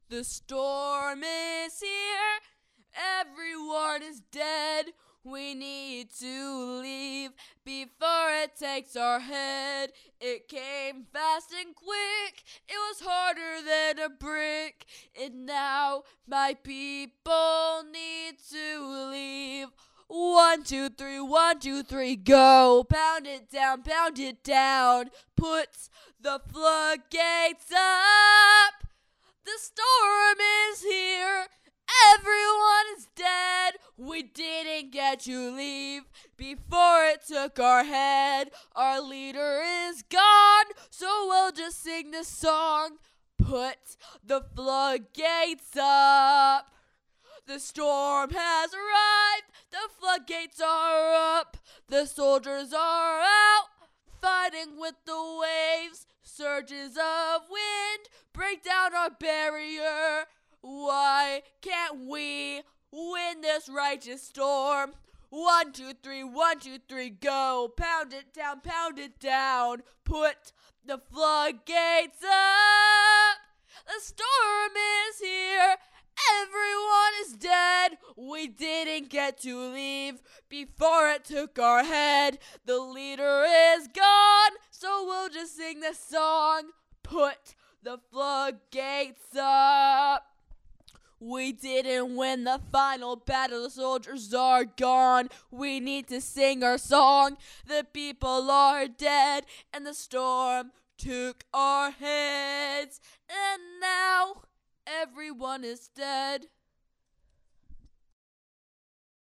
The storm is here. Everyone is dead. We need to leave before it takes our head. It came fast and quick. It was harder than a brick. And now my people need to leave. 1, 2, 3, 1, 2, 3, go. Pound it down, pound it down. Put the floodgates up. The storm is here. Everyone is dead. We didn't get to leave before it took our head. Our leader is gone, so we'll just sing this song. Put the floodgates up. The storm has arrived. The floodgates are up. The soldiers are out, fighting with the waves. Surges of wind break down our barrier. Why can't we win this righteous storm? 1, 2, 3, 1, 2, 3, go. Pound it down, pound it down. Put the floodgates up. The storm is here. Everyone is dead. We didn't get to leave before it took our head. The leader is gone, so we'll just sing this song. Put the floodgates up. We didn't win the final battle. The soldiers are gone. We need to sing our song. The people are dead, and the storm took our heads. And now everyone is dead.